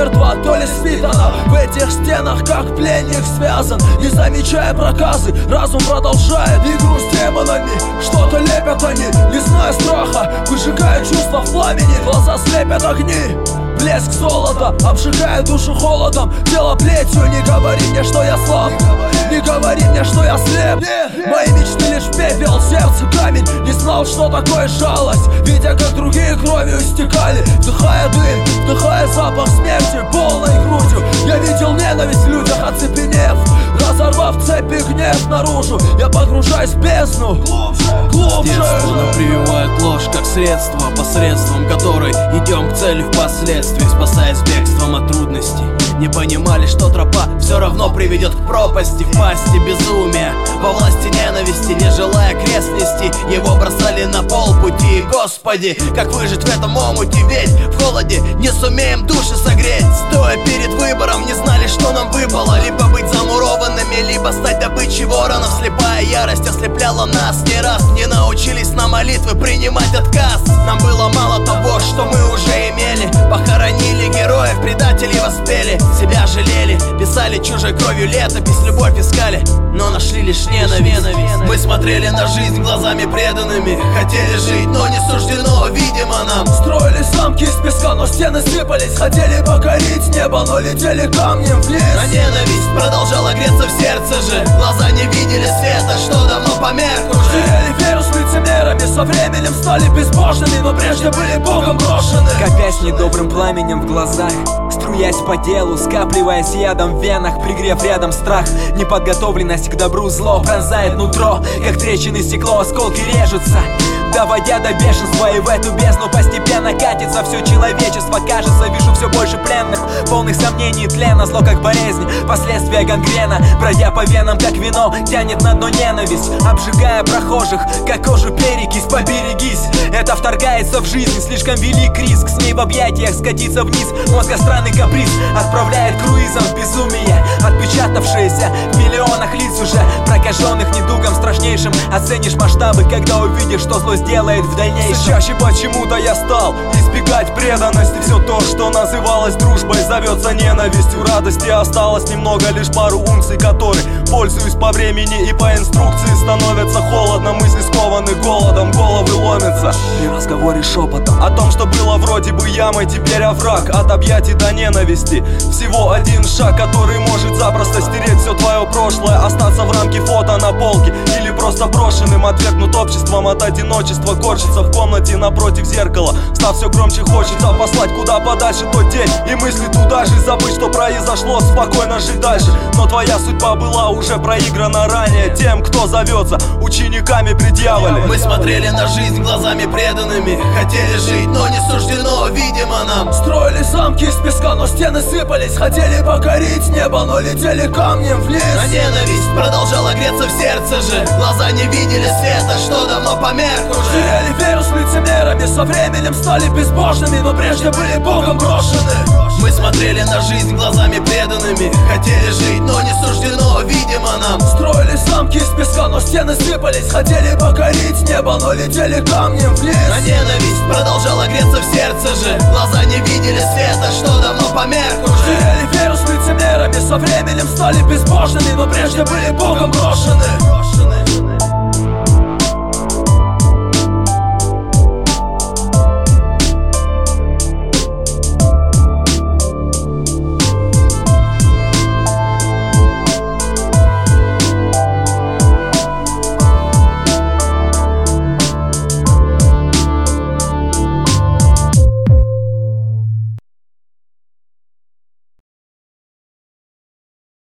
мертва, то ли спит она в этих стенах, как пленник связан. Не замечая проказы, разум продолжает игру с демонами. Что-то лепят они, не зная страха, выжигая чувства в пламени. Глаза слепят огни, блеск золота обжигает душу холодом, тело плетью. Не говори мне, что я слаб, не говори мне, что я слеп. Мои мечты лишь пепел, сердце камень. Не знал, что такое жалость, видя, как другие кровью истекали. Вдыхая дым, вдыхая запах смерти полной грудью. Я видел ненависть в людях, оцепенев, разорвав цепи гнев наружу. Я погружаюсь в бездну глубже. С детства нам прививают ложь как средство, посредством которой идем к цели впоследствии, спасаясь бегством от трудностей. Не понимали, что тропа все равно приведет к пропасти, в пасти безумия, во власти ненависти. Не желая крест нести, его бросали на полпути. Господи, как выжить в этом омуте, ведь в холоде не сумеем души согреть. Стоя перед выбором, не знали, что нам выпало: либо быть замурованными, либо стать добычей воронов. Слепая ярость ослепляла нас не раз. Не научились на молитвы принимать отказ. Нам было мало того, что мы уже имели. Похоронили героев, предателей воспели. Себя жалели, писали чужой кровью летопись, любовь искали, но нашли лишь ненависть. Мы смотрели на жизнь глазами преданными, хотели жить, но не суждено, видимо, нам. Строили замки из песка, но стены сыпались. Хотели покорить небо, но летели камнем вниз. А ненависть продолжала греться в сердце же. Глаза не видели света, что давно померк уже. Теряли веру с лицемерами, со временем стали безбожными, но прежде были Богом брошены. Копясь недобрым пламенем в глазах, струясь по делу, скапливаясь ядом в венах, пригрев рядом страх. Неподготовленность к добру зло пронзает нутро, как трещины стекло, осколки режутся, доводя до бешенства. И в эту бездну постепенно катится все человечество. Кажется, вижу все больше пленных, полных сомнений и тлена. Зло как болезнь, последствия гангрена, бродя по венам, как вино, тянет на дно ненависть, обжигая прохожих, как кожу перекись. Поберегись, это вторгается в жизнь, слишком велик риск. С ней в объятиях скатиться вниз, мозга странный каприз отправляет круизом в безумие, отпечатавшиеся в миллионах лиц уже прокаженных недугом страшнейшим. Оценишь масштабы, когда увидишь, что зло сделает в дальнейшем. Все чаще почему-то я стал избегать преданности. Все то, что называлось дружбой, зовется ненавистью. Радости осталось немного, лишь пару унций, которые, пользуясь по времени и по инструкции, становятся холодно. Мысли скованы голодом, головы ломятся при разговоре шепотом о том, что было вроде бы ямой, теперь овраг. От объятий до ненависти всего один шаг, который может запросто стереть все твое прошлое, остаться в рамке фото на полке или просто брошенным, отвергнут обществом от одиночества. Корчится в комнате напротив зеркала, став все громче, хочется послать куда подальше тот день и мысли туда же. Забыть, что произошло, спокойно жить дальше. Но твоя судьба была уже проиграна ранее тем, кто зовется учениками при дьяволе. Мы смотрели на жизнь глазами преданными, хотели жить, но не суждено, видимо, нам. Строили замки из песка, но стены сыпались. Хотели покорить небо, но летели камнем вниз. А ненависть продолжала греться в сердце же. Глаза не видели света, что давно померк уже. Теряли веру с лицемерами, со временем стали безбожными, но прежде были Богом брошены. Мы смотрели на жизнь глазами преданными, хотели жить, но не суждено, видимо, нам. Строили замки из песка, но стены сыпались. Хотели покорить небо, но летели камнем вниз. А ненависть продолжала греться в сердце же. Глаза не видели света, что давно померк уже. Теряли веру с лицемерами, со временем стали безбожными, но прежде были Богом брошены.